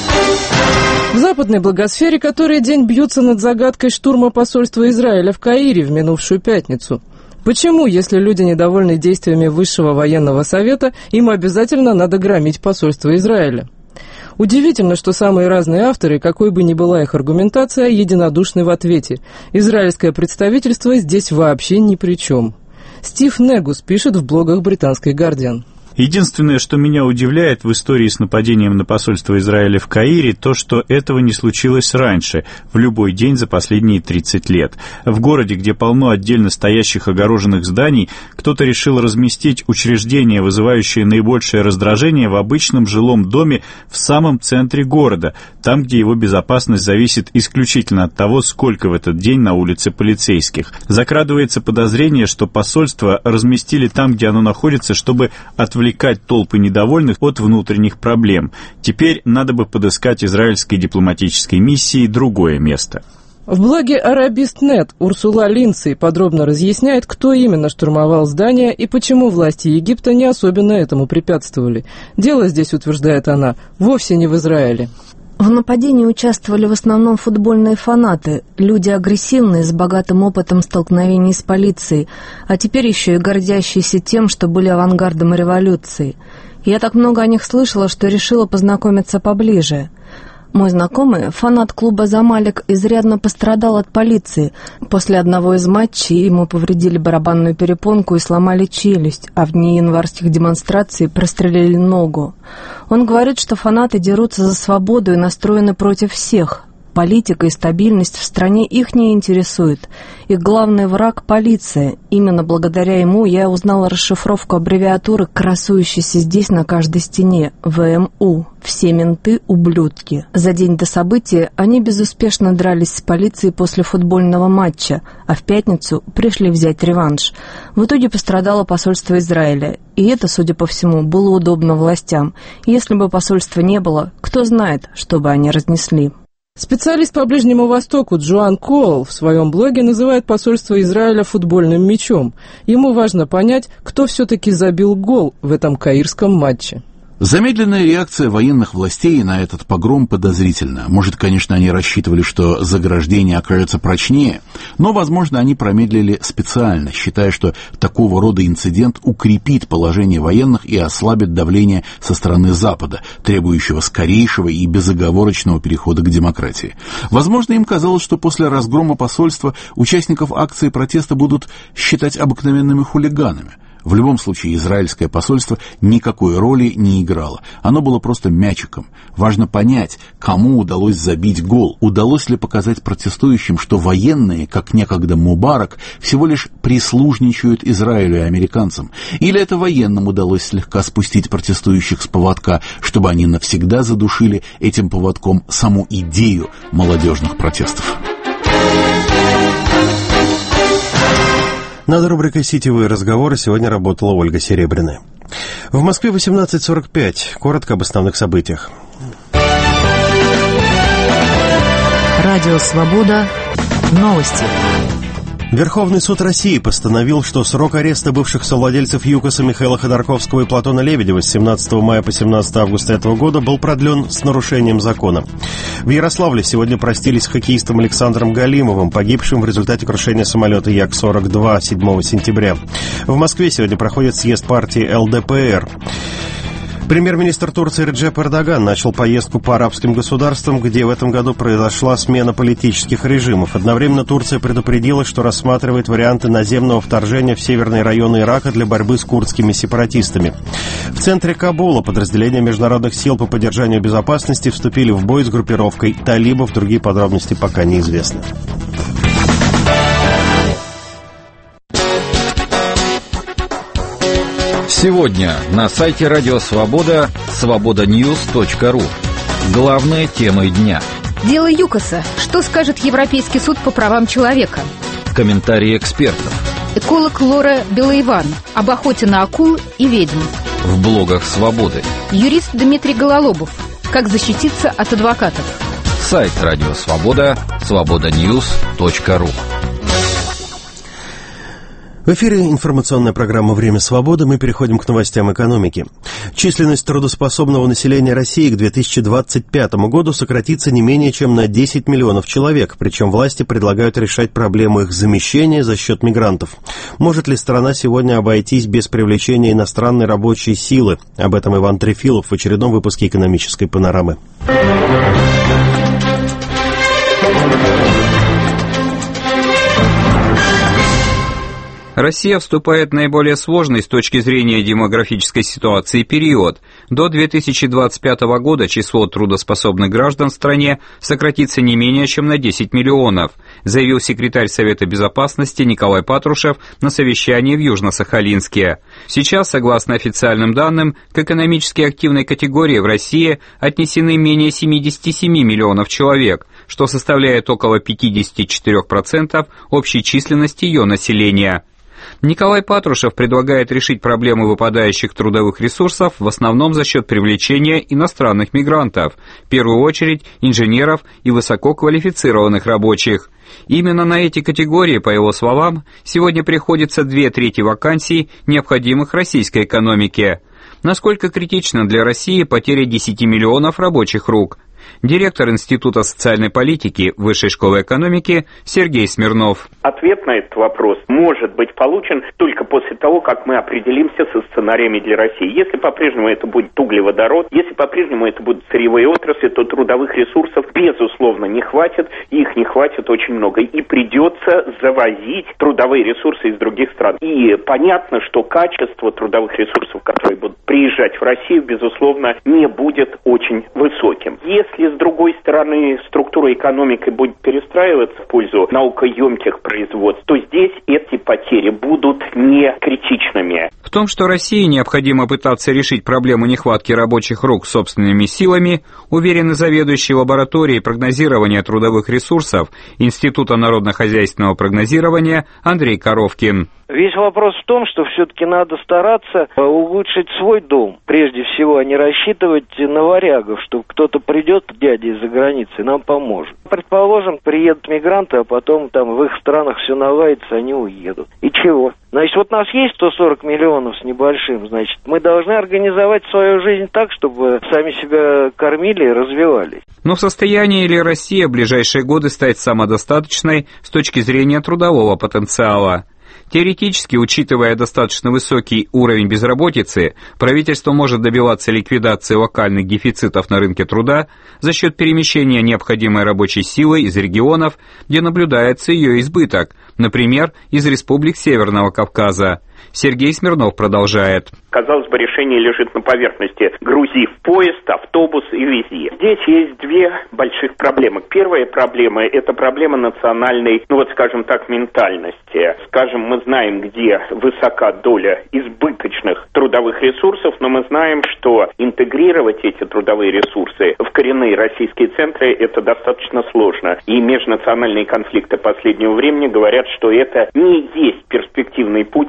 В западной благосфере который день бьются над загадкой штурма посольства Израиля в Каире в минувшую пятницу. Почему, если люди недовольны действиями Высшего военного совета, им обязательно надо громить посольство Израиля? Удивительно, что самые разные авторы, какой бы ни была их аргументация, единодушны в ответе. Израильское представительство здесь вообще ни при чем. Стив Негус пишет в блогах британской «Гардиан». Единственное, что меня удивляет в истории с нападением на посольство Израиля в Каире, то, что этого не случилось раньше, в любой день за последние тридцать лет. В городе, где полно отдельно стоящих огороженных зданий, кто-то решил разместить учреждение, вызывающее наибольшее раздражение, в обычном жилом доме в самом центре города, там, где его безопасность зависит исключительно от того, сколько в этот день на улице полицейских. Закрадывается подозрение, что посольство разместили там, где оно находится, чтобы отвлекать отвлекать толпы недовольных от внутренних проблем. Теперь надо бы подыскать израильской дипломатической миссии другое место. В блоге Арабист точка нет Урсула Линдсей подробно разъясняет, кто именно штурмовал здание и почему власти Египта не особенно этому препятствовали. Дело здесь, утверждает она, вовсе не в Израиле. В нападении участвовали в основном футбольные фанаты, люди агрессивные, с богатым опытом столкновений с полицией, а теперь еще и гордящиеся тем, что были авангардом революции. Я так много о них слышала, что решила познакомиться поближе. Мой знакомый, фанат клуба «Замалек», изрядно пострадал от полиции. После одного из матчей ему повредили барабанную перепонку и сломали челюсть, а в дни январских демонстраций прострелили ногу. Он говорит, что фанаты дерутся за свободу и настроены против всех. Политика и стабильность в стране их не интересует. Их главный враг – полиция. Именно благодаря ему я узнала расшифровку аббревиатуры, красующейся здесь на каждой стене – вэ эм у. Все менты – ублюдки. За день до события они безуспешно дрались с полицией после футбольного матча, а в пятницу пришли взять реванш. В итоге пострадало посольство Израиля. И это, судя по всему, было удобно властям. Если бы посольства не было, кто знает, что бы они разнесли. Специалист по Ближнему Востоку Джоан Коул в своем блоге называет посольство Израиля футбольным мячом. Ему важно понять, кто все-таки забил гол в этом каирском матче. Замедленная реакция военных властей на этот погром подозрительна. Может, конечно, они рассчитывали, что заграждение окажется прочнее, но, возможно, они промедлили специально, считая, что такого рода инцидент укрепит положение военных и ослабит давление со стороны Запада, требующего скорейшего и безоговорочного перехода к демократии. Возможно, им казалось, что после разгрома посольства участников акции протеста будут считать обыкновенными хулиганами. В любом случае, израильское посольство никакой роли не играло. Оно было просто мячиком. Важно понять, кому удалось забить гол. Удалось ли показать протестующим, что военные, как некогда Мубарак, всего лишь прислужничают Израилю и американцам? Или это военным удалось слегка спустить протестующих с поводка, чтобы они навсегда задушили этим поводком саму идею молодежных протестов? Над рубрикой «Сетевые разговоры» сегодня работала Ольга Серебряная. В Москве восемнадцать сорок пять. Коротко об основных событиях. Радио «Свобода». Новости. Верховный суд России постановил, что срок ареста бывших совладельцев ЮКОСа Михаила Ходорковского и Платона Лебедева с семнадцатого мая по семнадцатое августа этого года был продлен с нарушением закона. В Ярославле сегодня простились с хоккеистом Александром Галимовым, погибшим в результате крушения самолета Як сорок два седьмого сентября. В Москве сегодня проходит съезд партии эл дэ пэ эр. Премьер-министр Турции Реджеп Эрдоган начал поездку по арабским государствам, где в этом году произошла смена политических режимов. Одновременно Турция предупредила, что рассматривает варианты наземного вторжения в северные районы Ирака для борьбы с курдскими сепаратистами. В центре Кабула подразделения международных сил по поддержанию безопасности вступили в бой с группировкой талибов. Другие подробности пока неизвестны. Сегодня на сайте Радио Свобода свобода ньюс точка ру. Главные темы дня. Дело ЮКОСа. Что скажет Европейский суд по правам человека? Комментарии экспертов. Эколог Лора Белоиван об охоте на акул и ведьм. В блогах Свободы. Юрист Дмитрий Гололобов. Как защититься от адвокатов. Сайт Радио Свобода свобода ньюс точка ру. В эфире информационная программа «Время свободы». Мы переходим к новостям экономики. Численность трудоспособного населения России к две тысячи двадцать пятому году сократится не менее чем на десять миллионов человек, причем власти предлагают решать проблему их замещения за счет мигрантов. Может ли страна сегодня обойтись без привлечения иностранной рабочей силы? Об этом Иван Трефилов в очередном выпуске «Экономической панорамы». Россия вступает в наиболее сложный с точки зрения демографической ситуации период. До две тысячи двадцать пятого года число трудоспособных граждан в стране сократится не менее чем на десять миллионов, заявил секретарь Совета Безопасности Николай Патрушев на совещании в Южно-Сахалинске. Сейчас, согласно официальным данным, к экономически активной категории в России отнесены менее семьдесят семь миллионов человек, что составляет около пятьдесят четыре процента общей численности ее населения. Николай Патрушев предлагает решить проблему выпадающих трудовых ресурсов в основном за счет привлечения иностранных мигрантов, в первую очередь инженеров и высококвалифицированных рабочих. Именно на эти категории, по его словам, сегодня приходится две трети вакансий, необходимых российской экономике. Насколько критична для России потеря десяти миллионов рабочих рук? Директор Института социальной политики Высшей школы экономики Сергей Смирнов. Ответ на этот вопрос может быть получен только после того, как мы определимся со сценариями для России. Если по-прежнему это будет углеводород, если по-прежнему это будут сырьевые отрасли, то трудовых ресурсов, безусловно, не хватит, и их не хватит очень много. И придется завозить трудовые ресурсы из других стран. И понятно, что качество трудовых ресурсов, которые будут приезжать в Россию, безусловно, не будет очень высоким. Если, с другой стороны, структура экономики будет перестраиваться в пользу наукоемких производств, то здесь эти потери будут не критичными. В том, что России необходимо пытаться решить проблему нехватки рабочих рук собственными силами, уверены заведующий лабораторией прогнозирования трудовых ресурсов Института народно-хозяйственного прогнозирования Андрей Коровкин. Весь вопрос в том, что все-таки надо стараться улучшить свой дом. Прежде всего, а не рассчитывать на варягов, что кто-то придет, дядя из-за границы, и нам поможет. Предположим, приедут мигранты, а потом там в их странах все наладится, они уедут. И чего? Значит, вот у нас есть сто сорок миллионов с небольшим, значит, мы должны организовать свою жизнь так, чтобы сами себя кормили и развивались. Но в состоянии ли Россия в ближайшие годы стать самодостаточной с точки зрения трудового потенциала? Теоретически, учитывая достаточно высокий уровень безработицы, правительство может добиваться ликвидации локальных дефицитов на рынке труда за счет перемещения необходимой рабочей силы из регионов, где наблюдается ее избыток, например, из республик Северного Кавказа. Сергей Смирнов продолжает. Казалось бы, решение лежит на поверхности. Грузи в поезд, автобус и вези. Здесь есть две больших проблемы. Первая проблема – это проблема национальной, ну вот скажем так, ментальности. Скажем, мы знаем, где высока доля избыточных трудовых ресурсов, но мы знаем, что интегрировать эти трудовые ресурсы в коренные российские центры – это достаточно сложно. И межнациональные конфликты последнего времени говорят, что это не есть перспективный путь решения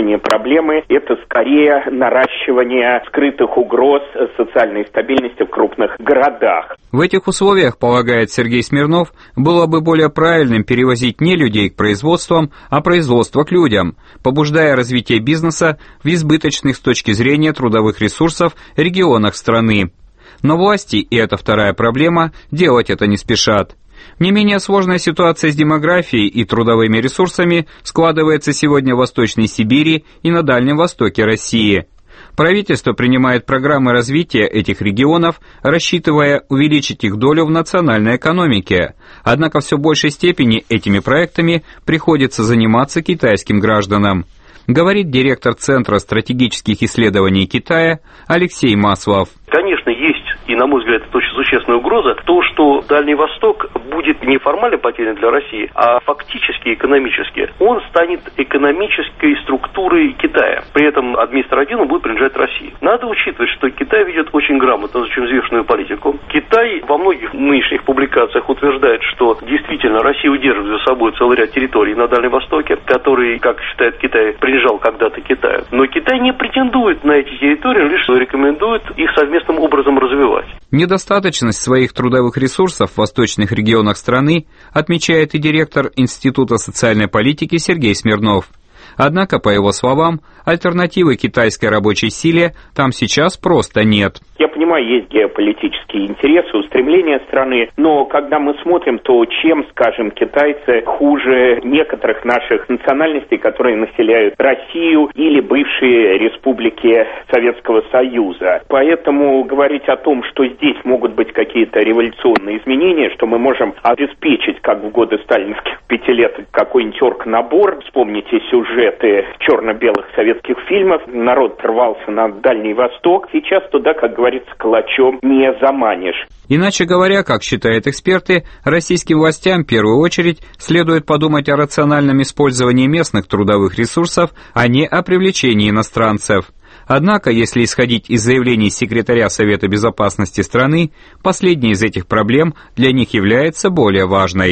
решения проблемы, это скорее наращивание скрытых угроз социальной стабильности в крупных городах. В этих условиях, полагает Сергей Смирнов, было бы более правильным перевозить не людей к производствам, а производство к людям, побуждая развитие бизнеса в избыточных с точки зрения трудовых ресурсов регионах страны. Но власти, и это вторая проблема, делать это не спешат. Не менее сложная ситуация с демографией и трудовыми ресурсами складывается сегодня в Восточной Сибири и на Дальнем Востоке России. Правительство принимает программы развития этих регионов, рассчитывая увеличить их долю в национальной экономике. Однако в все большей степени этими проектами приходится заниматься китайским гражданам, говорит директор Центра стратегических исследований Китая Алексей Маслов. Конечно, есть, и, на мой взгляд, это очень существенная угроза, то, что Дальний Восток будет не формально потерян для России, а фактически экономически. Он станет экономической структурой Китая. При этом административно будет принадлежать России. Надо учитывать, что Китай ведет очень грамотно, очень взвешенную политику. Китай во многих нынешних публикациях утверждает, что действительно Россия удерживает за собой целый ряд территорий на Дальнем Востоке, которые, как считает Китай, принадлежал когда-то Китаю. Но Китай не претендует на эти территории, лишь рекомендует их совместным образом развивать. Недостаточность своих трудовых ресурсов в восточных регионах страны отмечает и директор Института социальной политики Сергей Смирнов. Однако, по его словам, альтернативы китайской рабочей силе там сейчас просто нет. Я понимаю, есть геополитические интересы, устремления страны, но когда мы смотрим, то чем, скажем, китайцы хуже некоторых наших национальностей, которые населяют Россию или бывшие республики Советского Союза. Поэтому говорить о том, что здесь могут быть какие-то революционные изменения, что мы можем обеспечить, как в годы сталинских пятилеток, какой-нибудь оргнабор, вспомните сюжеты черно-белых советских фильмов, народ рвался на Дальний Восток, сейчас туда, как говорится, калачом не заманишь. Иначе говоря, как считают эксперты, российским властям в первую очередь следует подумать о рациональном использовании местных трудовых ресурсов, а не о привлечении иностранцев. Однако, если исходить из заявлений секретаря Совета Безопасности страны, последняя из этих проблем для них является более важной.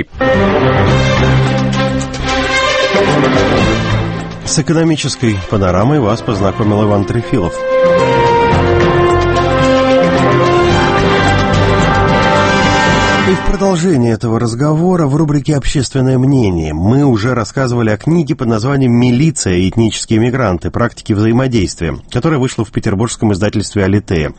С экономической панорамой вас познакомил Иван Трефилов. И в продолжение этого разговора в рубрике «Общественное мнение» мы уже рассказывали о книге под названием «Милиция и этнические мигранты. Практики взаимодействия», которая вышла в петербургском издательстве «Алитея».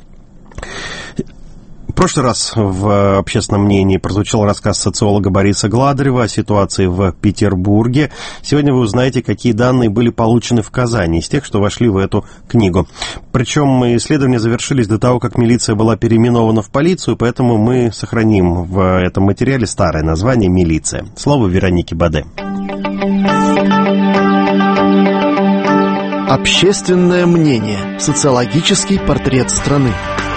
В прошлый раз в «Общественном мнении» прозвучал рассказ социолога Бориса Гладырева о ситуации в Петербурге. Сегодня вы узнаете, какие данные были получены в Казани из тех, что вошли в эту книгу. Причем исследования завершились до того, как милиция была переименована в полицию, поэтому мы сохраним в этом материале старое название «Милиция». Слово Веронике Баде. Общественное мнение. Социологический портрет страны.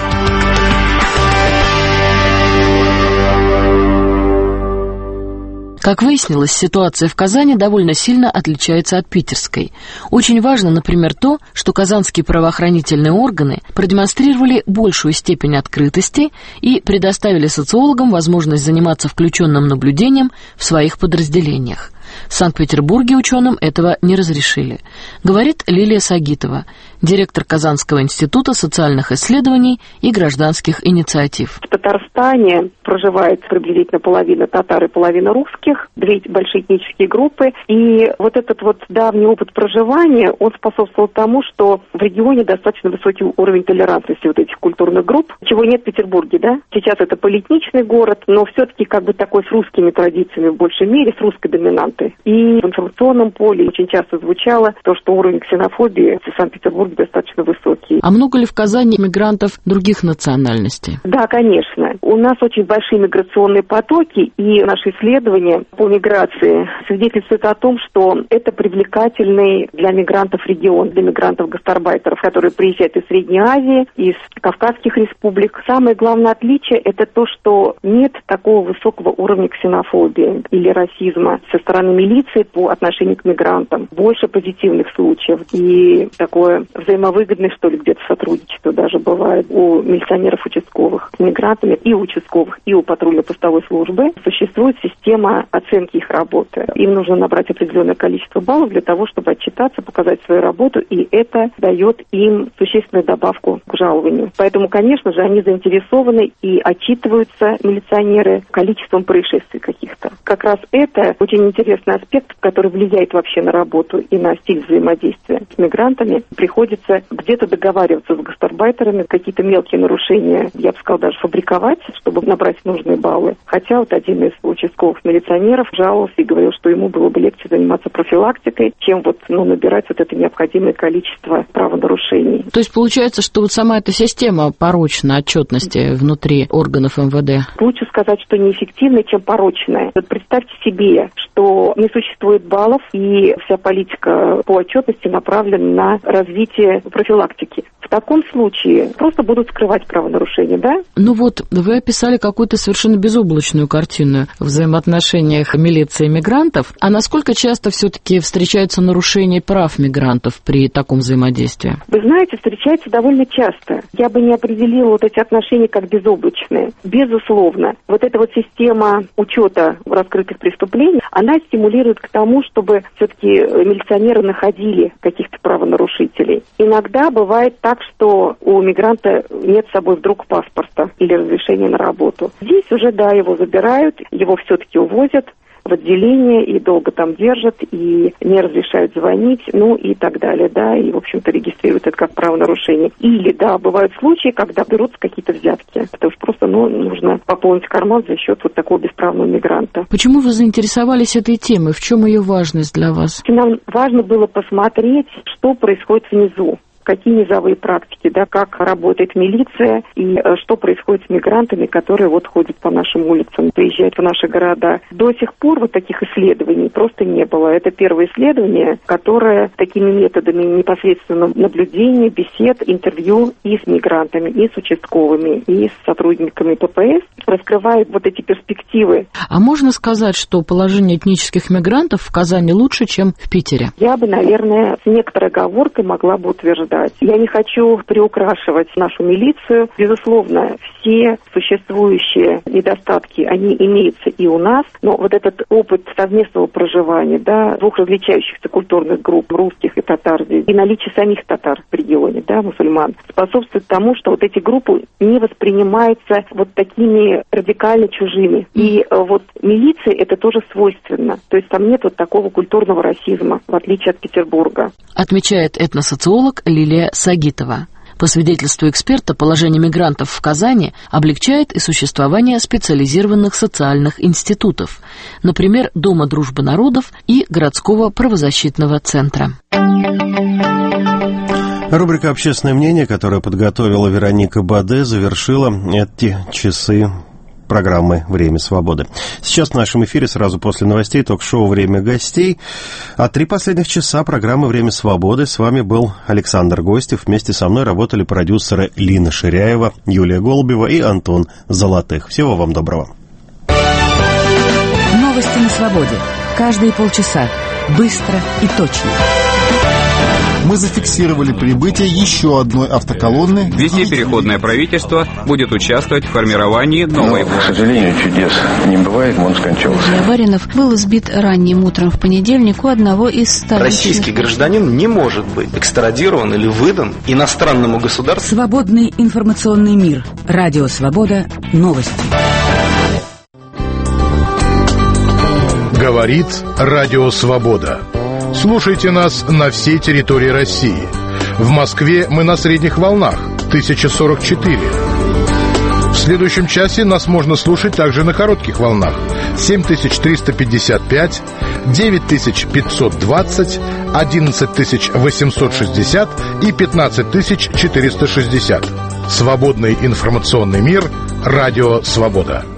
Как выяснилось, ситуация в Казани довольно сильно отличается от питерской. Очень важно, например, то, что казанские правоохранительные органы продемонстрировали большую степень открытости и предоставили социологам возможность заниматься включенным наблюдением в своих подразделениях. В Санкт-Петербурге ученым этого не разрешили, говорит Лилия Сагитова, директор Казанского института социальных исследований и гражданских инициатив. В Татарстане проживает приблизительно половина татар и половина русских, две большие этнические группы. И вот этот вот давний опыт проживания, он способствовал тому, что в регионе достаточно высокий уровень толерантности вот этих культурных групп, чего нет в Петербурге, да? Сейчас это полиэтничный город, но все-таки как бы такой с русскими традициями в большей мере, с русской доминантой. И в информационном поле очень часто звучало то, что уровень ксенофобии в Санкт-Петербурге достаточно высокий. А много ли в Казани мигрантов других национальностей? Да, конечно. У нас очень большие миграционные потоки, и наши исследования по миграции свидетельствуют о том, что это привлекательный для мигрантов регион, для мигрантов-гастарбайтеров, которые приезжают из Средней Азии, из Кавказских республик. Самое главное отличие – это то, что нет такого высокого уровня ксенофобии или расизма со стороны милиции по отношению к мигрантам. Больше позитивных случаев и такое взаимовыгодное, что ли, где-то сотрудничество даже бывает у милиционеров участковых с мигрантами, и у участковых, и у патрульно-постовой службы. Существует система оценки их работы. Им нужно набрать определенное количество баллов для того, чтобы отчитаться, показать свою работу, и это дает им существенную добавку к жалованию. Поэтому, конечно же, они заинтересованы и отчитываются, милиционеры, количеством происшествий каких-то. Как раз это очень интересный аспект, который влияет вообще на работу и на стиль взаимодействия с мигрантами. Приходится где-то договариваться с гастарбайтерами, какие-то мелкие нарушения, я бы сказала, даже фабриковать, чтобы набрать нужные баллы. Хотя вот один из участковых милиционеров жаловался и говорил, что ему было бы легче заниматься профилактикой, чем вот, ну, набирать вот это необходимое количество правонарушений. То есть получается, что вот сама эта система порочна отчетности внутри органов эм вэ дэ? Лучше сказать, что неэффективная, чем порочная. Вот представьте себе, что не существует баллов, и вся политика по отчетности направлена на развитие профилактики. В таком случае просто будут скрывать правонарушения, да? Ну вот, вы описали какую-то совершенно безоблачную картину в взаимоотношениях милиции и мигрантов. А насколько часто все-таки встречаются нарушения прав мигрантов при таком взаимодействии? Вы знаете, встречается довольно часто. Я бы не определила вот эти отношения как безоблачные. Безусловно, вот эта вот система учета раскрытых преступлений, она стимулирует к тому, чтобы все-таки милиционеры находили каких-то правонарушителей. Иногда бывает так, что у мигранта нет с собой вдруг паспорта или разрешения на работу. Здесь уже, да, его забирают, его все-таки увозят в отделение и долго там держат, и не разрешают звонить, ну и так далее, да, и, в общем-то, регистрируют это как правонарушение. Или, да, бывают случаи, когда берутся какие-то взятки, потому что просто, ну, нужно пополнить карман за счет вот такого бесправного мигранта. Почему вы заинтересовались этой темой? В чем ее важность для вас? Нам важно было посмотреть, что происходит внизу. Какие низовые практики, да, как работает милиция и э, что происходит с мигрантами, которые вот ходят по нашим улицам, приезжают в наши города. До сих пор вот таких исследований просто не было. Это первое исследование, которое такими методами непосредственно наблюдения, бесед, интервью и с мигрантами, и с участковыми, и с сотрудниками пэ пэ эс раскрывает вот эти перспективы. А можно сказать, что положение этнических мигрантов в Казани лучше, чем в Питере? Я бы, наверное, с некоторой оговоркой могла бы утверждать. Я не хочу приукрашивать нашу милицию. Безусловно, все существующие недостатки, они имеются и у нас, но вот этот опыт совместного проживания, да, двух различающихся культурных групп, русских и татар здесь, и наличие самих татар в регионе, да, мусульман, способствует тому, что вот эти группы не воспринимаются вот такими радикально чужими. И вот милиции это тоже свойственно. То есть там нет вот такого культурного расизма, в отличие от Петербурга. Отмечает этносоциолог Лилия Сагитова. По свидетельству эксперта, положение мигрантов в Казани облегчает и существование специализированных социальных институтов, например, Дома дружбы народов и городского правозащитного центра. Рубрика «Общественное мнение», которую подготовила Вероника Баде, завершила эти часы программы «Время свободы». Сейчас в нашем эфире сразу после новостей ток-шоу «Время гостей». А три последних часа программы «Время свободы». С вами был Александр Гостев. Вместе со мной работали продюсеры Лина Ширяева, Юлия Голубева и Антон Золотых. Всего вам доброго. Новости на свободе. Каждые полчаса. Быстро и точно. Мы зафиксировали прибытие еще одной автоколонны. Везде-переходное правительство будет участвовать в формировании новой власти. К сожалению, чудес не бывает, он скончался. Баринов был сбит ранним утром в понедельник у одного из столичных... Российский гражданин не может быть экстрадирован или выдан иностранному государству. Свободный информационный мир. Радио «Свобода». Новости. Говорит Радио «Свобода». Слушайте нас на всей территории России. В Москве мы на средних волнах тысяча сорок четыре. В следующем часе нас можно слушать также на коротких волнах семь тысяч триста пятьдесят пять, девять тысяч пятьсот двадцать, одиннадцать тысяч восемьсот шестьдесят и пятнадцать тысяч четыреста шестьдесят. Свободный информационный мир. Радио «Свобода».